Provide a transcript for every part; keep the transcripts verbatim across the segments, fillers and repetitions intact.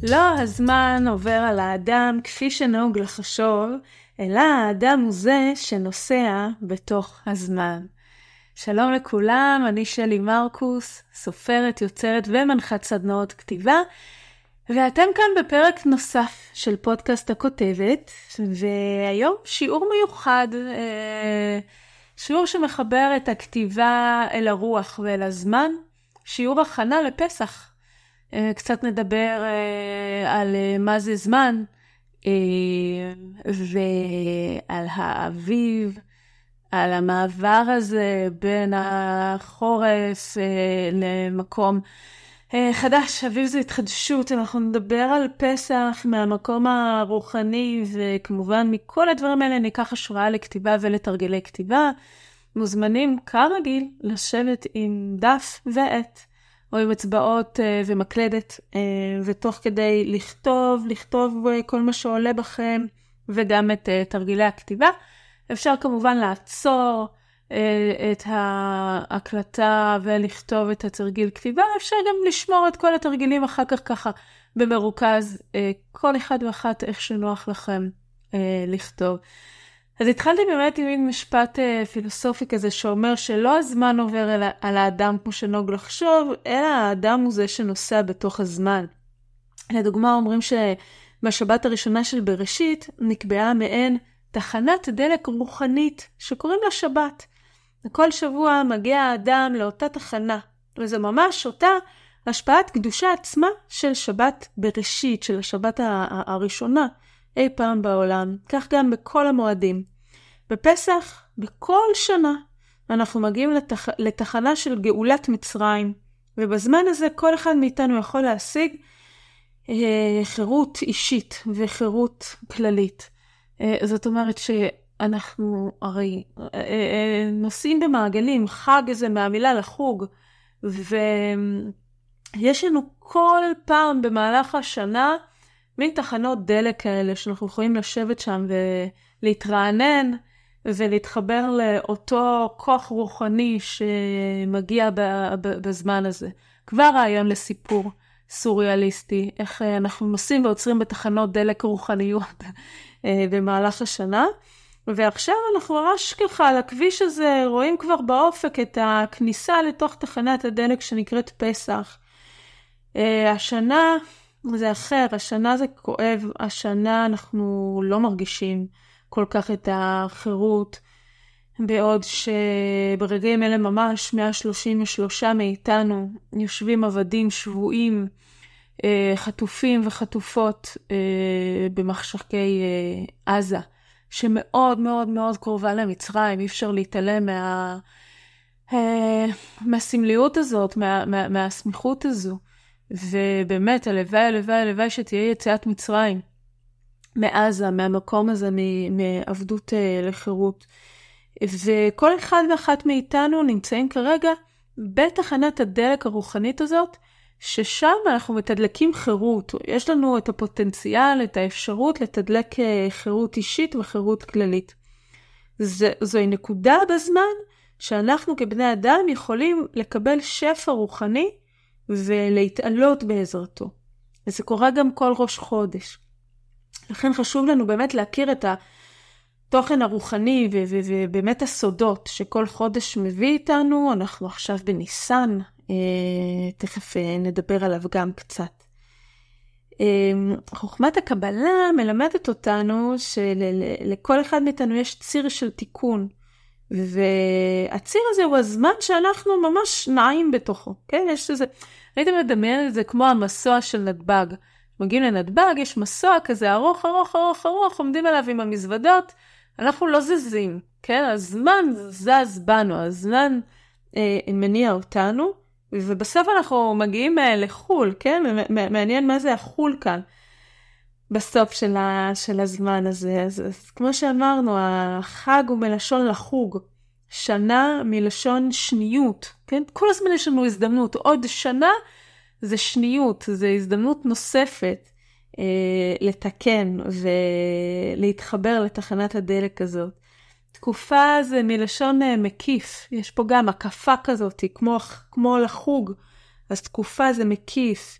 לא הזמן עובר על האדם כפי שנהוג לחשוב, אלא האדם הוא זה שנוסע בתוך הזמן. שלום לכולם, אני שלי מרקוס, סופרת, יוצרת ומנחת סדנאות כתיבה, ואתם כאן בפרק נוסף של פודקאסט הכותבת, והיום שיעור מיוחד, שיעור שמחבר את הכתיבה אל הרוח ואל הזמן, שיעור הכנה לפסח. קצת נדבר על מה זה זמן, ועל האביב, על המעבר הזה בין החורף למקום חדש. אביב זה התחדשות, אנחנו נדבר על פסח מהמקום הרוחני, וכמובן מכל הדברים האלה ניקח השראה לכתיבה ולתרגלי כתיבה. מוזמנים כרגיל לשבת עם דף ועט, או עם אצבעות ומקלדת, ותוך כדי לכתוב, לכתוב כל מה שעולה בכם, וגם את תרגילי הכתיבה. אפשר כמובן לעצור את ההקלטה ולכתוב את התרגיל כתיבה. אפשר גם לשמור את כל התרגילים אחר כך ככה במרוכז, כל אחד ואחת איך שנוח לכם לכתוב. אז התחלתי באמת עם מין משפט פילוסופי כזה שאומר שלא הזמן עובר על, על האדם כמו שנהוג לחשוב, אלא האדם הוא זה שנוסע בתוך הזמן. לדוגמה אומרים שבשבת הראשונה של בראשית נקבעה מעין תחנת דלק רוחנית שקוראים לה שבת. וכל שבוע מגיע האדם לאותה תחנה, וזה ממש אותה השפעת קדושה עצמה של שבת בראשית, של השבת הראשונה אי פעם בעולם. כך גם בכל המועדים. בפסח, בכל שנה, אנחנו מגיעים לתח... לתחנה של גאולת מצרים, ובזמן הזה כל אחד מאיתנו יכול להשיג אה, חירות אישית וחירות כללית. אה, זאת אומרת שאנחנו הרי אה, אה, נוסעים במעגלים, חג איזה מהמילה לחוג, ויש לנו כל פעם במהלך השנה מתחנות דלק כאלה שאנחנו יכולים לשבת שם ולהתרענן ולהתחבר לאותו כוח רוחני שמגיע בזמן הזה. כבר רעיון לסיפור סוריאליסטי, איך אנחנו נוסעים ועוצרים בתחנות דלק רוחניות במהלך השנה. ועכשיו אנחנו ממש ככה על הכביש הזה רואים כבר באופק את הכניסה לתוך תחנת הדלק שנקראת פסח. השנה זה אחר, השנה זה כואב, השנה אנחנו לא מרגישים כל כך את החירות, בעוד שברגעים אלה ממש מאה שלושים ושלוש מאיתנו יושבים עבדים שבועים, חטופים וחטופות במחשכי עזה, שמאוד מאוד מאוד קרובה למצרים. אי אפשר להתעלם מה, מהסמליות הזאת, מה, מה, מהסמיכות הזו. ובאמת, הלוואי, הלוואי, הלוואי שתהיה יציאת מצרים מעזה, מהמקום הזה, מעבדות לחירות. וכל אחד ואחת מאיתנו נמצאים כרגע בתחנת הדלק הרוחנית הזאת, ששם אנחנו מתדלקים חירות. יש לנו את הפוטנציאל, את האפשרות לתדלק חירות אישית וחירות כללית. זה, זוהי נקודה בזמן שאנחנו כבני אדם יכולים לקבל שפע רוחני, ולהתעלות בעזרתו. וזה קורה גם כל ראש חודש. לכן חשוב לנו באמת להכיר את התוכן הרוחני ו- ו- ובאמת הסודות שכל חודש מביא איתנו. אנחנו עכשיו בניסן, אה, תכף אה, נדבר עליו גם קצת. אה, חוכמת הקבלה מלמדת אותנו שלכל אחד מאיתנו יש ציר של תיקון, והציר הזה הוא הזמן שאנחנו ממש נעים בתוכו, כן? יש איזה, ראיתם לדמיין את זה כמו המסוע של נתב"ג. מגיעים לנתב"ג, יש מסוע כזה ארוך, ארוך, ארוך, ארוך, עומדים עליו עם המזוודות, אנחנו לא זזים, כן? הזמן זז בנו, הזמן אה, מניע אותנו, ובסוף אנחנו מגיעים אה, לחול, כן? מעניין מה זה החול כאן, בסוף של, ה, של הזמן הזה. אז, אז כמו שאמרנו, החג הוא מלשון לחוג, שנה מלשון שניות, כן? כל הזמן יש לנו הזדמנות, עוד שנה זה שניות, זה הזדמנות נוספת אה, לתקן ולהתחבר לתחנת הדלק הזאת. תקופה זה מלשון אה, מקיף, יש פה גם הקפה כזאת, כמו, כמו לחוג, אז תקופה זה מקיף.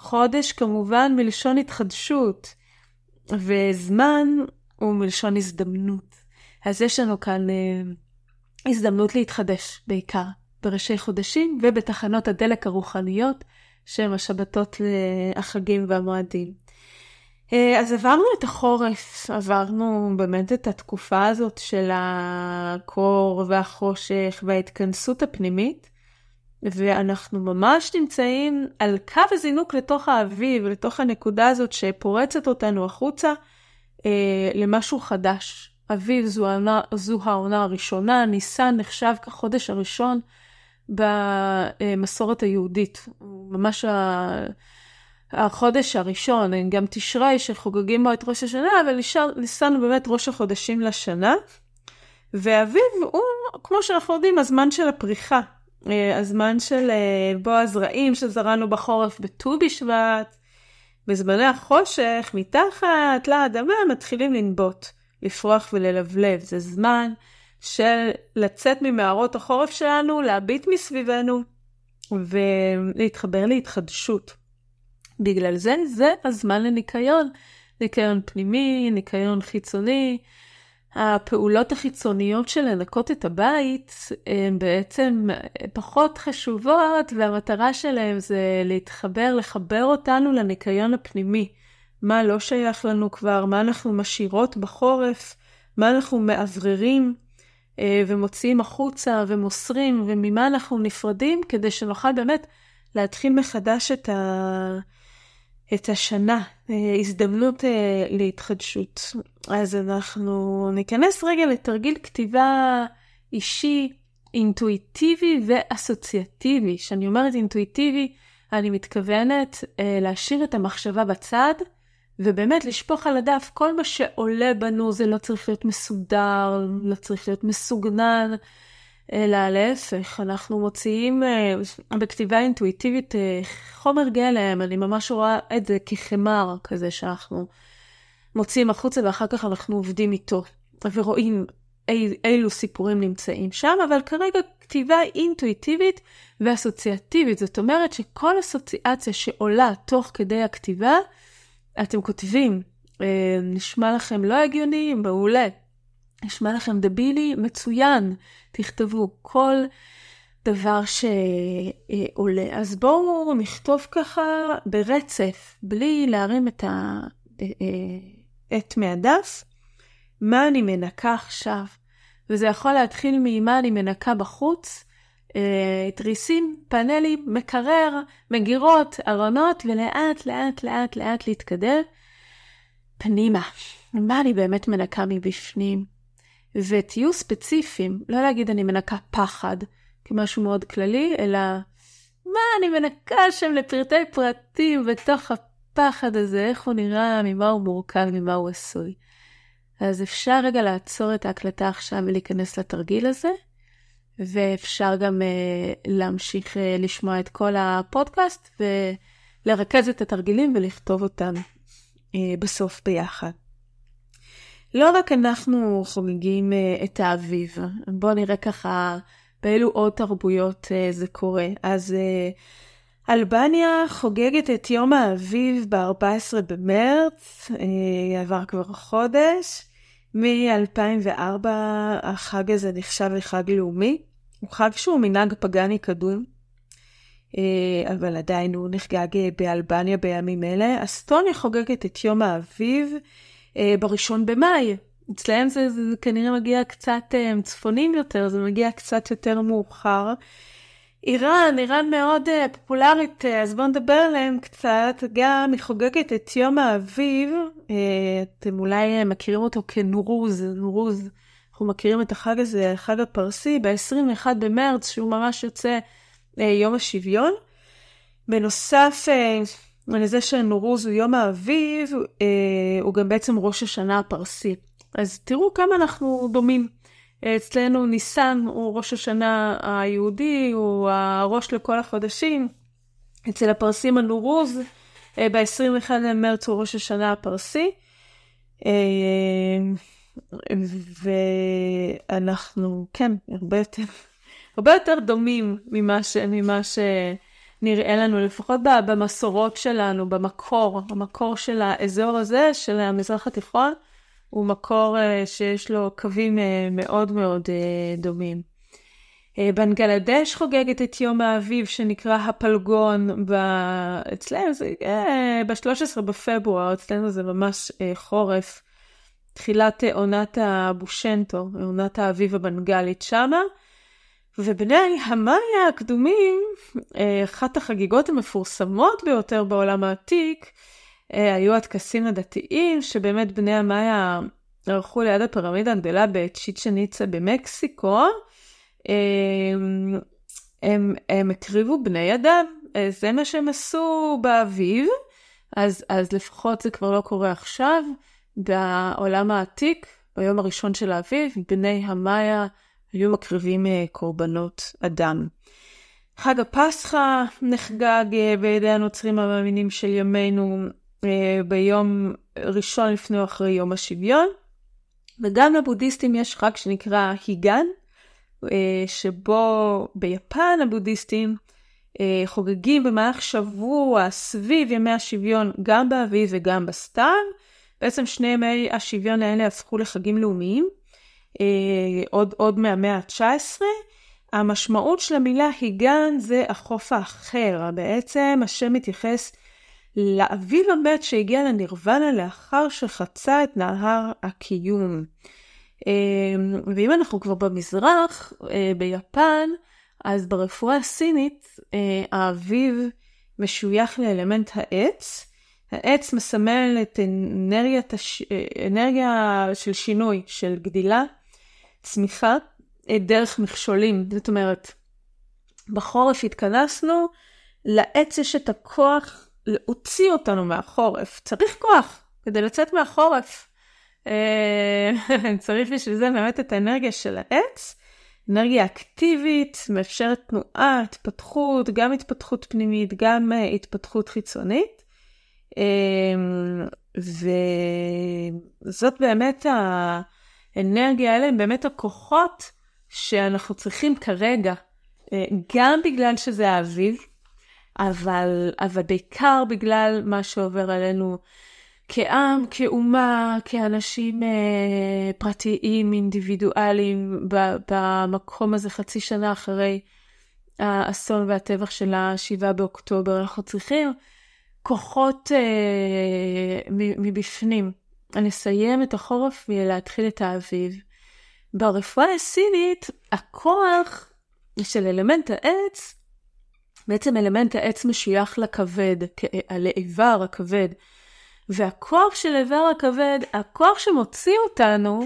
חודש כמובן מלשון התחדשות, וזמן הוא מלשון הזדמנות. אז יש לנו כאן אה, הזדמנות להתחדש בעיקר בראשי חודשים ובתחנות הדלק הרוחניות שהן השבתות לחגים והמועדים. אז עברנו את החורף, עברנו באמת את התקופה הזאת של הקור והחושך וההתכנסות הפנימית, ואנחנו ממש נמצאים על קו הזינוק לתוך האביב, לתוך הנקודה הזאת שפורצת אותנו החוצה אה, למשהו חדש. אביב זו העונה, זו העונה הראשונה, ניסן נחשב כחודש הראשון במסורת היהודית. ממש החודש הראשון, גם תשרי שחוגגים בו את ראש השנה, אבל ניסן הוא באמת ראש החודשים לשנה. ואביב הוא, כמו שאנחנו יודעים, הזמן של הפריחה. הזמן של בו הזרעים שזרענו בחורף בט"ו בשבט. בזמני החושך, מתחת לאדמה, מתחילים לנבוט, לפרוח וללבלב. זה זמן של לצאת ממערות החורף שלנו, להביט מסביבנו, ולהתחבר להתחדשות. בגלל זה, זה הזמן לניקיון. ניקיון פנימי, ניקיון חיצוני. הפעולות החיצוניות של לנקות את הבית, הן בעצם פחות חשובות, והמטרה שלהם זה להתחבר, לחבר אותנו לניקיון הפנימי. מה לא שייך לנו כבר, מה אנחנו משאירות בחורף, מה אנחנו מאווררים ומוציאים החוצה ומוסרים, וממה אנחנו נפרדים, כדי שנוכל באמת להתחיל מחדש את ה... את השנה, הזדמנות להתחדשות. אז אנחנו ניכנס רגע לתרגיל כתיבה אישי, אינטואיטיבי ואסוציאטיבי. שאני אומרת אינטואיטיבי, אני מתכוונת להשאיר את המחשבה בצד, ובאמת לשפוך על הדף כל מה שעולה בנו. זה לא צריך להיות מסודר, לא צריך להיות מסוגנן, אלא להפך, אנחנו מוציאים בכתיבה אינטואיטיבית חומר גלם. אני ממש רואה את זה כחמר כזה שאנחנו מוציאים החוצה, ואחר כך אנחנו עובדים איתו ורואים אי, אילו סיפורים נמצאים שם. אבל כרגע כתיבה אינטואיטיבית ואסוציאטיבית, זאת אומרת שכל אסוציאציה שעולה תוך כדי הכתיבה, אתם כותבים. נשמע לכם לא הגיוני? מעולה. נשמע לכם דבילי? מצוין. תכתבו כל דבר שעולה. אז בואו נכתוב ככה ברצף, בלי להרים את ה... את מהדף, מה אני מנקה עכשיו. וזה יכול להתחיל ממה אני מנקה בחוץ, תריסים, פאנלים, מקרר, מגירות, ארונות, ולאט לאט לאט לאט להתקדם פנימה. מה אני באמת מנקה מבפנים. ותהיו ספציפיים, לא להגיד אני מנקה פחד כמשהו מאוד כללי, אלא מה אני מנקה שם לפרטי פרטים בתוך הפחד הזה, איך הוא נראה, ממה הוא מורכב, ממה הוא עשוי. אז אפשר רגע לעצור את ההקלטה עכשיו ולהיכנס לתרגיל הזה, ואפשר גם uh, להמשיך uh, לשמוע את כל הפודקאסט, ולרכז את התרגילים ולכתוב אותם uh, בסוף ביחד. לא רק אנחנו חוגגים uh, את האביב, בואו נראה ככה באילו עוד תרבויות uh, זה קורה. אז uh, אלבניה חוגגת את יום האביב ב-ארבעה עשר במרץ, uh, עבר כבר חודש. מ-אלפיים וארבע החג הזה נחשב לחג לאומי. הוא חג שהוא מנהג פגני קדום, uh, אבל עדיין הוא נחגג באלבניה בימים אלה. אסטוניה חוגגת את יום האביב בראשון במאי. אצלהם זה, זה, זה כנראה מגיע קצת um, צפונים יותר, זה מגיע קצת יותר מאוחר. איראן, איראן מאוד uh, פופולרית, uh, אז בואו נדבר עליהם קצת. גם היא חוגגת את יום האביב, uh, אתם אולי uh, מכירים אותו כנורוז, נורוז. אנחנו מכירים את החג הזה, החג הפרסי, ב-עשרים ואחד במרץ, שהוא ממש יוצא uh, יום השוויון. בנוסף, uh, לזה שנורוז הוא יום האביב, אה, הוא גם בעצם ראש השנה הפרסי. אז תראו כמה אנחנו דומים. אצלנו ניסן הוא ראש השנה היהודי, הוא הראש לכל החודשים. אצל הפרסים הנורוז, אה, ב-עשרים ואחד במרץ הוא ראש השנה הפרסי. אה, ואנחנו, כן, הרבה יותר, הרבה יותר דומים ממה ש... ממה ש נראה לנו, לפחות במסורות שלנו, במקור, המקור של האזור הזה, של המזרח התיכון, הוא מקור שיש לו קווים מאוד מאוד דומים. בנגלדש חוגגת את יום האביב שנקרא הפלגון, אצלנו זה ב-שלושה עשר בפברואר, אצלנו זה ממש חורף, תחילת עונת הבושנטו, עונת האביב הבנגלית שמה, ובני המאיה הקדומים, אחת החגיגות המפורסמות ביותר בעולם העתיק, היו הטקסים הדתיים, שבאמת בני המאיה ערכו ליד הפירמידה הגדולה בצ'יצ'ן איטזה במקסיקו, הם, הם, הם הקריבו בני אדם, זה מה שהם עשו באביב, אז, אז לפחות זה כבר לא קורה עכשיו, בעולם העתיק, ביום הראשון של האביב, בני המאיה היו מקריבים קורבנות אדם. חג הפסחא נחגג בידי הנוצרים המאמינים של ימינו ביום ראשון לפני או אחרי יום השוויון, וגם לבודהיסטים יש חג שנקרא היגן, שבו ביפן הבודהיסטים חוגגים במהלך שבוע סביב ימי השוויון גם באביב וגם בסתיו. בעצם שני ימי השוויון האלה הפכו לחגים לאומיים, עוד, עוד מהמאה ה-תשע עשרה. המשמעות של המילה היגן זה החוף האחר, בעצם השם מתייחס לאביב המת שהגיע לנירוונה לאחר שחצה את נהר הקיום. ואם אנחנו כבר במזרח, ביפן, אז ברפואה הסינית, האביב משוייך לאלמנט העץ. העץ מסמל את אנרגיית הש... אנרגיה של שינוי, של גדילה, צמיחה, דרך מכשולים. זאת אומרת, בחורף התכנסנו, לעץ יש את הכוח להוציא אותנו מהחורף. צריך כוח כדי לצאת מהחורף. צריך בשביל זה באמת את האנרגיה של העץ, אנרגיה אקטיבית, מאפשרת תנועה, התפתחות, גם התפתחות פנימית, גם התפתחות חיצונית. וזאת באמת האנרגיה האלה, הם באמת הכוחות שאנחנו צריכים כרגע, גם בגלל שזה האביב, אבל, אבל בעיקר בגלל מה שעובר עלינו כעם, כאומה, כאנשים אה, פרטיים, אינדיבידואליים, במקום הזה חצי שנה אחרי האסון והטבח של השבעה באוקטובר. אנחנו צריכים כוחות אה, מבפנים. נסיים את החורף ולהתחיל את האביב. ברפואה הסינית, הכוח של אלמנט העץ, בעצם אלמנט העץ משוייך לכבד, לאיבר הכבד. והכוח של איבר הכבד, הכוח שמוציא אותנו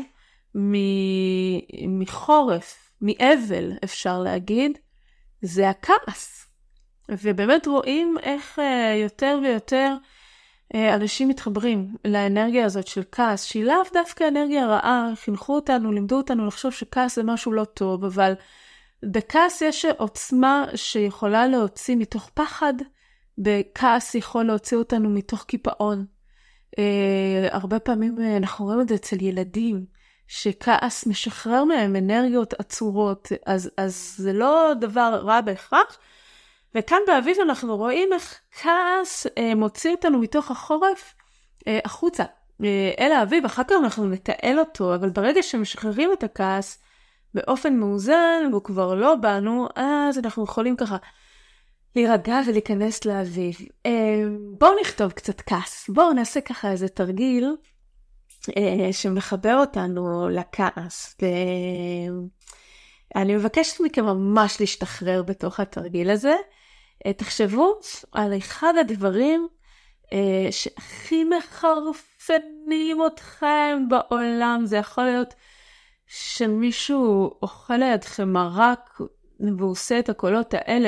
מחורף, מאבל אפשר להגיד, זה הכעס. ובאמת רואים איך יותר ויותר אנשים מתחברים לאנרגיה הזאת של כעס, שהיא לאו דווקא אנרגיה רעה, חינכו אותנו, לימדו אותנו לחשוב שכעס זה משהו לא טוב, אבל בכעס יש עוצמה שיכולה להוציא מתוך פחד, בכעס יכול להוציא אותנו מתוך קיפאון. Uh, הרבה פעמים uh, אנחנו רואים את זה אצל ילדים, שכעס משחרר מהם אנרגיות עצורות, אז, אז זה לא דבר רע בהכרח. וכאן באביב אנחנו רואים איך כעס uh, מוציא אותנו מתוך החורף uh, החוצה, uh, אל האביב, אחר כך אנחנו נתעל אותו, אבל ברגע שמשחררים את הכעס באופן מאוזן, והוא כבר לא בנו, אז אנחנו יכולים ככה להירגע ולהיכנס לאביב. בואו נכתוב קצת כעס. בואו נעשה ככה איזה תרגיל שמחבר אותנו לכעס. אני מבקשת מכם ממש להשתחרר בתוך התרגיל הזה. תחשבו על אחד הדברים שהכי מחרפנים אתכם בעולם. זה יכול להיות שמישהו אוכל לידכם מרק והוא עושה את הקולות האלה.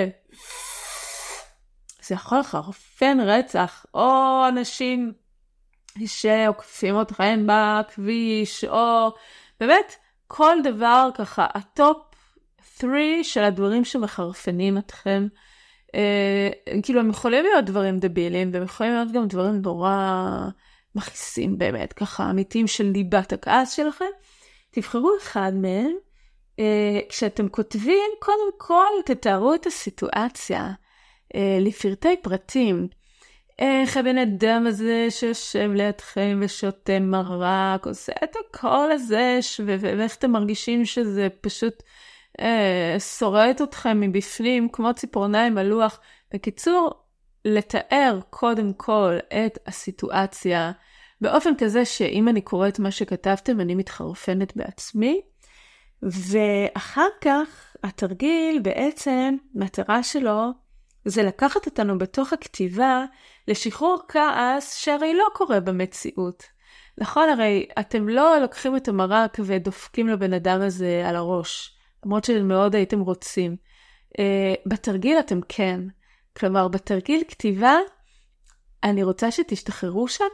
זה יכול לחרפן רצח, או אנשים שעוקפים אתכם בכביש, או באמת כל דבר ככה, הטופ שלוש של הדברים שמחרפנים אתכם, אה, כאילו הם יכולים להיות דברים דבילים, והם יכולים להיות גם דברים נורא מכעיסים באמת, ככה אמיתיים של ליבת הכעס שלכם. תבחרו אחד מהם, אה, כשאתם כותבים, קודם כל תתארו את הסיטואציה, לפרטי פרטים. איך הבן אדם הזה שיושב לידכם ושותה מרק, עושה את הכל הזה, ואיך אתם מרגישים שזה פשוט אה, שורט אתכם מבפנים, כמו ציפורניים על לוח. בקיצור, לתאר קודם כל את הסיטואציה, באופן כזה שאם אני קוראת מה שכתבתם, אני מתחרפנת בעצמי, ואחר כך התרגיל בעצם, מטרה שלו, זה לקחת אותנו בתוך הכתיבה לשחרור כעס שהרי לא קורה במציאות. נכון, הרי אתם לא לוקחים את המרק ודופקים לבן אדם הזה על הראש, למרות שמאוד הייתם רוצים. Uh, בתרגיל אתם כן. כלומר, בתרגיל כתיבה, אני רוצה שתשתחררו שם,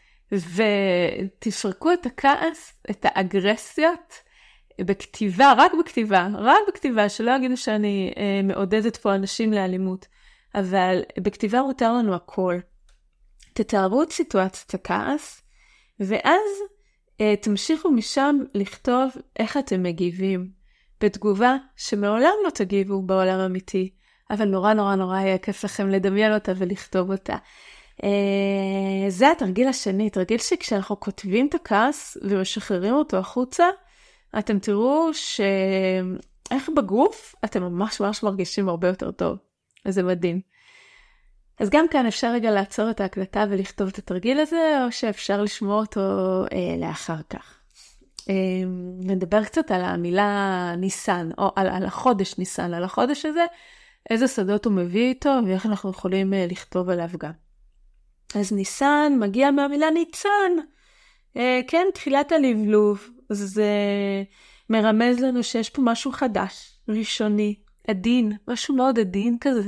ותפרקו את הכעס, את האגרסיות, בכתיבה, רק בכתיבה, רק בכתיבה, שלא יגידו שאני אה, מעודדת פה אנשים לאלימות, אבל בכתיבה מותר לנו הכל. תתארו את סיטואציית הכעס, ואז אה, תמשיכו משם לכתוב איך אתם מגיבים, בתגובה שמעולם לא תגיבו בעולם אמיתי, אבל נורא נורא נורא יהיה כיף לכם לדמיין אותה ולכתוב אותה. אה, זה התרגיל השני, תרגיל שכשאנחנו כותבים את הכעס ומשחררים אותו החוצה, אתם תראו שאיך בגוף אתם ממש ממש מרגישים הרבה יותר טוב. אז זה מדהים. אז גם כאן אפשר רגע לעצור את ההקלטה ולכתוב את התרגיל הזה, או שאפשר לשמוע אותו אה, לאחר כך. אה, נדבר קצת על המילה ניסן, או על, על החודש ניסן, על החודש הזה, איזה שדות הוא מביא איתו, ואיך אנחנו יכולים אה, לכתוב עליו גם. אז ניסן מגיע מהמילה ניצן, אה, כן, תחילת הלבלוב. זה מרמז לנו שיש פה משהו חדש, ראשוני, עדין, משהו מאוד עדין כזה,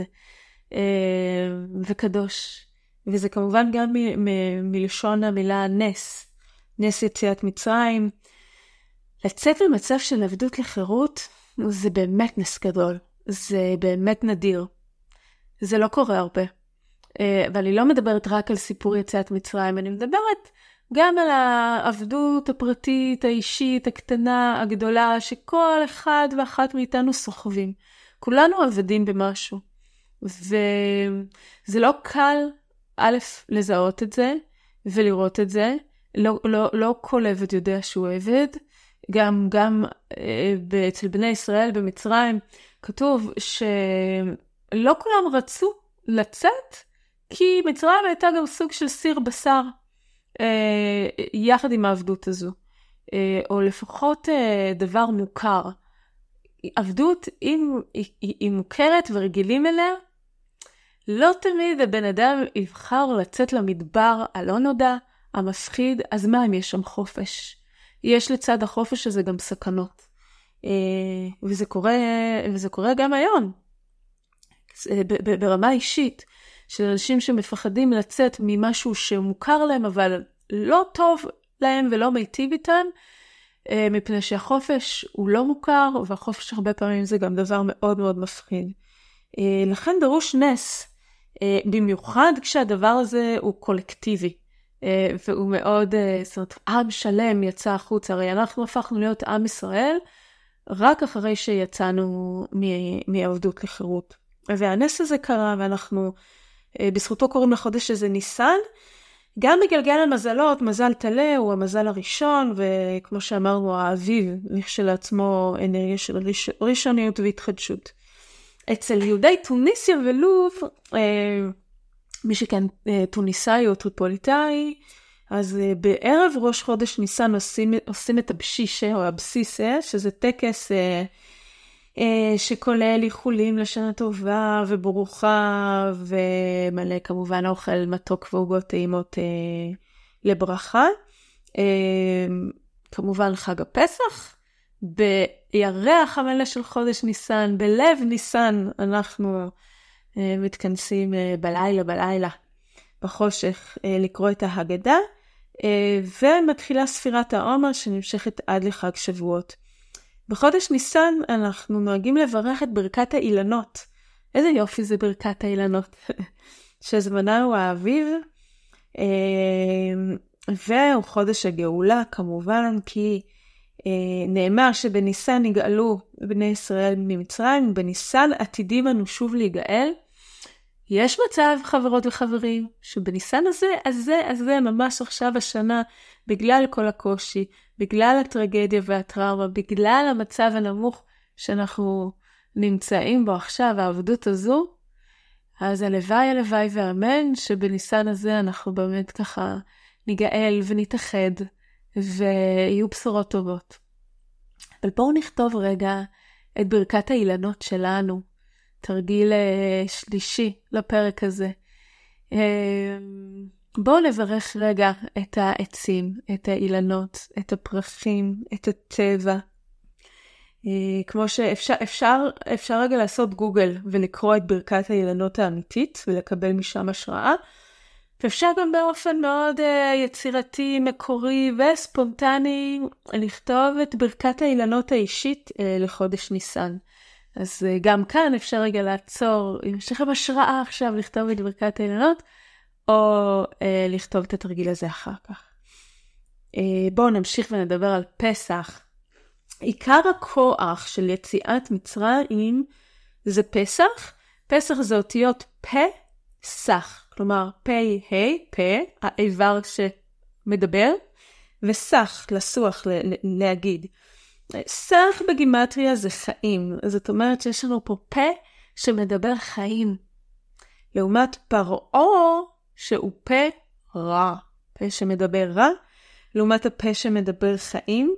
וקדוש. וזה כמובן גם מ- מ- מלשון המילה נס, נס יציאת מצרים. לצאת במצב של עבדות לחירות, זה באמת נס גדול, זה באמת נדיר. זה לא קורה הרבה. אבל אני לא מדברת רק על סיפור יציאת מצרים, אני מדברת גם על העבדות הפרטית, האישית, הקטנה, הגדולה, שכל אחד ואחת מאיתנו סוחבים. כולנו עבדים במשהו. וזה לא קל, א', לזהות את זה ולראות את זה. לא, לא, לא כל עבד יודע שהוא עבד. גם, גם אה, אצל בני ישראל במצרים כתוב שלא כולם רצו לצאת, כי מצרים הייתה גם סוג של סיר בשר. יחד עם העבדות הזו, או לפחות דבר מוכר. עבדות, אם היא מוכרת ורגילים אליה, לא תמיד הבן אדם יבחר לצאת למדבר הלא נודע, המפחיד, אז מה אם יש שם חופש? יש לצד החופש הזה גם סכנות. וזה קורה, וזה קורה גם היום. ברמה אישית, של אנשים שמפחדים לצאת ממשהו שמוכר להם, אבל לא טוב להם ולא מיטיב איתם, מפני שהחופש הוא לא מוכר, והחופש הרבה פעמים זה גם דבר מאוד מאוד מפחיד. לכן דרוש נס, במיוחד כשהדבר הזה הוא קולקטיבי, והוא מאוד, זאת אומרת, עם שלם יצא החוץ, הרי אנחנו הפכנו להיות עם ישראל, רק אחרי שיצאנו מעבדות לחירות. והנס הזה קרה, ואנחנו בזכותו קוראים לחודש הזה ניסן, גם מגלגל המזלות, מזל תלה הוא המזל הראשון, וכמו שאמרנו, האביב לכשלעצמו אנרגיה של ראש, ראשוניות והתחדשות. אצל יהודי טוניסיה ולוב, אה, מי שכן אה, טוניסאי או טריפוליטאי, אז אה, בערב ראש חודש ניסן עושים, עושים את הבשישה או הבסיסה, שזה טקס אה, שכולל איחולים לשנה טובה וברוכה, ומלא כמובן אוכל מתוק ועוגות טעימות לברכה. כמובן חג הפסח, בירח המלא של חודש ניסן, בלב ניסן, אנחנו מתכנסים בלילה בלילה בחושך לקרוא את ההגדה, ומתחילה ספירת העומר שנמשכת עד לחג שבועות. בחודש ניסן אנחנו נוהגים לברך את ברכת האילנות. איזה יופי זה ברכת האילנות. שזמנה הוא האביב. והוא חודש הגאולה כמובן, כי נאמר שבניסן נגאלו בני ישראל ממצרים, בניסן עתידים אנו שוב להיגאל. יש מצב, חברות וחברים, שבניסן הזה, הזה, הזה, ממש עכשיו השנה, בגלל כל הקושי, בגלל הטרגדיה והטראומה, בגלל המצב הנמוך שאנחנו נמצאים בו עכשיו, העבדות הזו, אז הלוואי, הלוואי ואמן, שבניסן הזה אנחנו באמת ככה ניגאל ונתאחד, ויהיו בשורות טובות. אבל בואו נכתוב רגע את ברכת האילנות שלנו, תרגיל שלישי לפרק הזה. בואו נברך רגע את העצים, את האילנות, את הפרחים, את הטבע. כמו שאפשר אפשר, אפשר רגע לעשות גוגל ולקרוא את ברכת האילנות האמיתית ולקבל משם השראה. ואפשר גם באופן מאוד יצירתי, מקורי וספונטני לכתוב את ברכת האילנות האישית לחודש ניסן. אז גם כאן אפשר רגע לעצור, אם יש לכם השראה עכשיו לכתוב את ברכת האילנות, או אה, לכתוב את התרגיל הזה אחר כך. אה, בואו נמשיך ונדבר על פסח. עיקר הכוח של יציאת מצרים זה פסח. פסח זה אותיות פסח, כלומר פי, ה', פה, האיבר שמדבר, וסח, לסוח, להגיד. סך בגימטריה זה חיים, זאת אומרת שיש לנו פה פה שמדבר חיים, לעומת פרעה שהוא פה רע, פה שמדבר רע, לעומת הפה שמדבר חיים,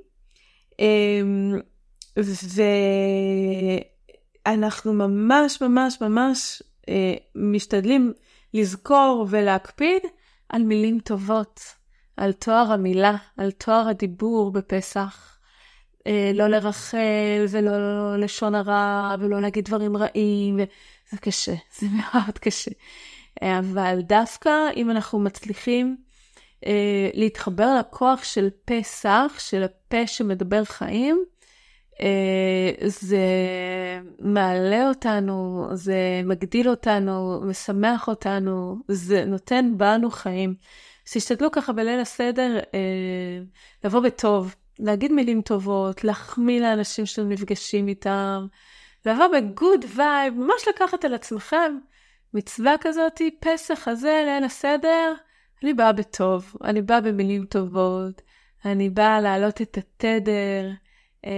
ואנחנו ממש ממש ממש משתדלים לזכור ולהקפיד על מילים טובות, על תואר המילה, על תואר הדיבור בפסח, לא לרחל ולא לשון הרע ולא להגיד דברים רעים, זה קשה, זה מאוד קשה. אבל דווקא אם אנחנו מצליחים אה, להתחבר לכוח של פסח, של הפה שמדבר חיים, אה, זה מעלה אותנו, זה מגדיל אותנו, משמח אותנו, זה נותן בנו חיים. אז תשתדלו ככה בליל הסדר אה, לבוא בטוב, להגיד מילים טובות, להחמיא לאנשים שאתם נפגשים איתם, לבוא בגוד וייב, ממש לקחת על עצמכם מצווה כזאת, פסח הזה, ליל הסדר, אני באה בטוב, אני באה במילים טובות, אני באה להעלות את התדר, אה,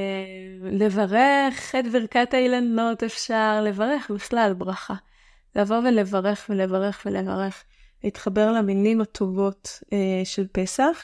לברך את ברכת האילנות אפשר, לברך בכלל ברכה, לבוא ולברך ולברך ולברך, להתחבר למילים הטובות אה, של פסח.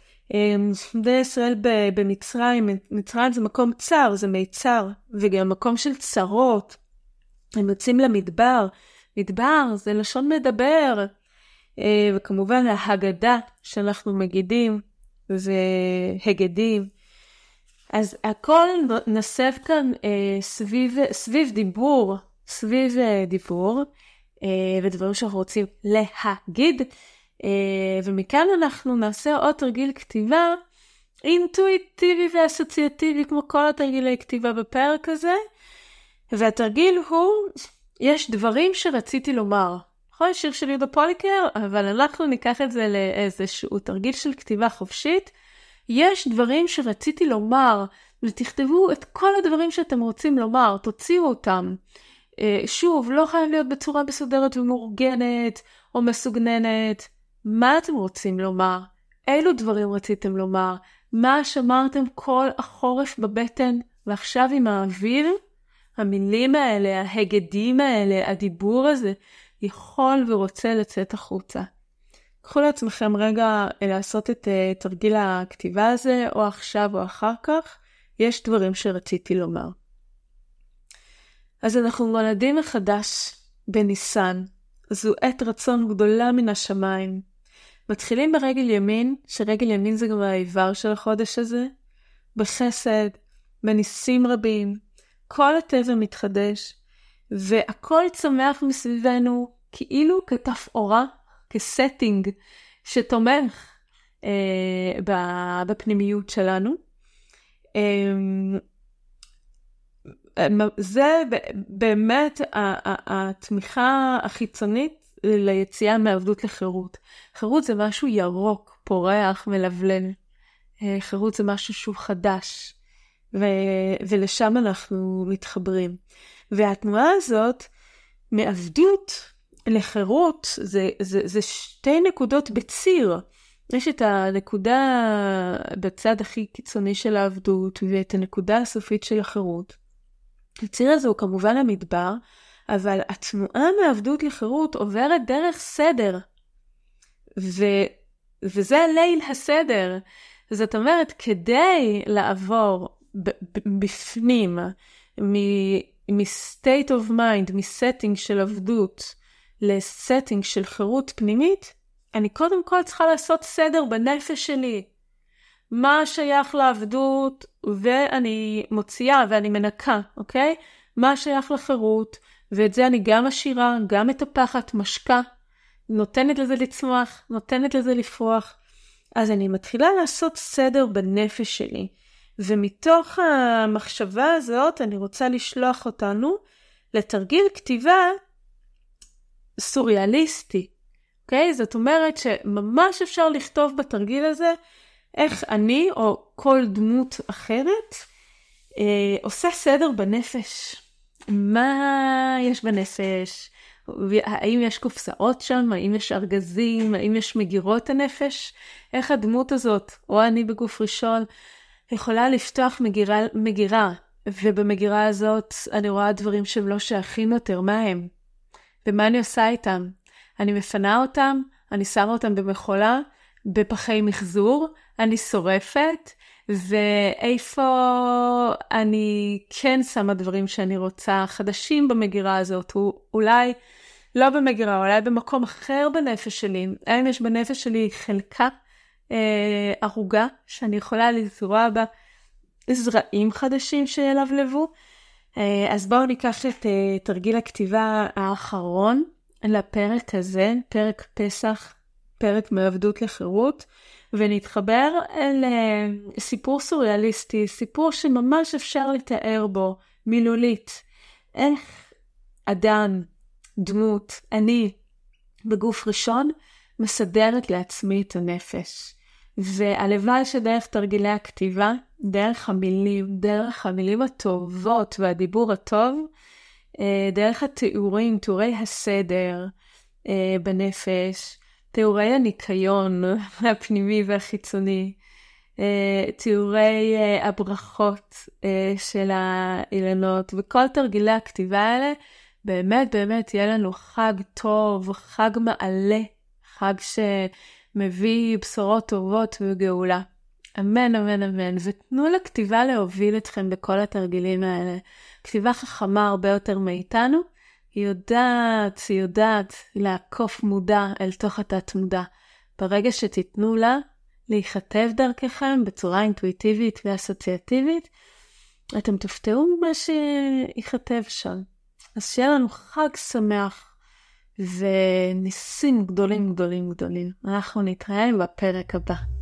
בני ישראל במצרים, מצרים זה מקום צר, זה מיצר, וגם מקום של צרות. הם יוצאים למדבר, מדבר זה לשון מדבר, וכמובן ההגדה שאנחנו מגידים, זה הגדים. אז הכל נסב כאן סביב, סביב דיבור, סביב דיבור, ודברים שאנחנו רוצים להגיד, Uh, ומכאן אנחנו נעשה עוד תרגיל כתיבה אינטואיטיבי ואסוציאטיבי כמו כל התרגילי כתיבה בפרק הזה, והתרגיל הוא יש דברים שרציתי לומר. נכון, שיר של יהודה פוליקר, אבל אנחנו ניקח את זה לאיזשהו תרגיל של כתיבה חופשית. יש דברים שרציתי לומר, ותכתבו את כל הדברים שאתם רוצים לומר, תוציאו אותם. uh, שוב, לא חייב להיות בצורה מסודרת ומאורגנת או מסוגננת. מה אתם רוצים לומר? אילו דברים רציתם לומר? מה שמרתם כל החורף בבטן, ועכשיו עם האוויר? המילים האלה, ההגדים האלה, הדיבור הזה, יכול ורוצה לצאת החוצה. קחו לעצמכם רגע לעשות את uh, תרגיל הכתיבה הזה, או עכשיו או אחר כך. יש דברים שרציתי לומר. אז אנחנו נולדים מחדש בניסן. זו עת רצון גדולה מן השמיים. מתחילים ברגל ימין, שרגל ימין זה גם האיבר של החודש הזה, בחסד, בניסים רבים, כל הטבע מתחדש, והכל צומח מסביבנו כאילו כתפאורה, כסטינג שתומך אה, בפנימיות שלנו. אה, זה באמת התמיכה החיצונית ליציאה מעבדות לחירות. חירות זה משהו ירוק, פורח, מלבלן. חירות זה משהו שהוא חדש, ו- ולשם אנחנו מתחברים. והתנועה הזאת מעבדות לחירות זה, זה, זה שתי נקודות בציר. יש את הנקודה בצד הכי קיצוני של העבדות, ואת הנקודה הסופית של החירות. הציר הזה הוא כמובן המדבר, אבל התנועה מעבדות לחירות עוברת דרך סדר. ו, וזה ליל הסדר. זאת אומרת, כדי לעבור ב, ב, בפנים, מ-state of mind, מ-setting של עבדות, ל-setting של חירות פנימית, אני קודם כל צריכה לעשות סדר בנפש שלי. מה שייך לעבדות, ואני מוציאה ואני מנקה, אוקיי? מה שייך לחירות, ואת זה אני גם משאירה, גם מטפחת, משקה, נותנת לזה לצמוח, נותנת לזה לפרוח. אז אני מתחילה לעשות סדר בנפש שלי. ומתוך המחשבה הזאת אני רוצה לשלוח אותנו לתרגיל כתיבה סוריאליסטי. אוקיי? זאת אומרת שממש אפשר לכתוב בתרגיל הזה איך אני או כל דמות אחרת אה, עושה סדר בנפש. מה יש בנפש? האם יש קופסאות שם? האם יש ארגזים? האם יש מגירות הנפש? איך הדמות הזאת, או אני בגוף ראשון, יכולה לפתוח מגירה, מגירה, ובמגירה הזאת אני רואה דברים שהם לא שייכים יותר. מה הם? ומה אני עושה איתם? אני מפנה אותם, אני שמה אותם במחולה, בפחי מחזור, אני שורפת, ואיפה אני כן שמה דברים שאני רוצה, חדשים במגירה הזאת, אולי לא במגירה, אולי במקום אחר בנפש שלי. האם יש בנפש שלי חלקה אה, ארוגה, שאני יכולה לזרוע בה זרעים חדשים שילבלבו? אה, אז בואו ניקח את אה, תרגיל הכתיבה האחרון לפרק הזה, פרק פסח, פרק מעבדות לחירות, ונתחבר אל uh, סיפור סוריאליסטי, סיפור שממש אפשר לתאר בו מילולית. איך אדם, דמות, אני, בגוף ראשון, מסדרת לעצמי את הנפש. והלוואי שדרך תרגילי הכתיבה, דרך המילים, דרך המילים הטובות והדיבור הטוב, uh, דרך התיאורים, תיאורי הסדר uh, בנפש, תיאורי הניקיון הפנימי והחיצוני, תיאורי הברכות של האילנות, וכל תרגילי הכתיבה האלה, באמת באמת יהיה לנו חג טוב, חג מעלה, חג שמביא בשורות טובות וגאולה. אמן, אמן, אמן. ותנו לכתיבה להוביל אתכם בכל התרגילים האלה. כתיבה חכמה הרבה יותר מאיתנו, היא יודעת, היא יודעת לעקוף מודע אל תוך התת מודע. ברגע שתיתנו לה להיכתב דרככם בצורה אינטואיטיבית ואסוציאטיבית, אתם תפתעו מה שיכתב שם. אז שיהיה לנו חג שמח וניסים גדולים גדולים גדולים. אנחנו נתראה בפרק הבא.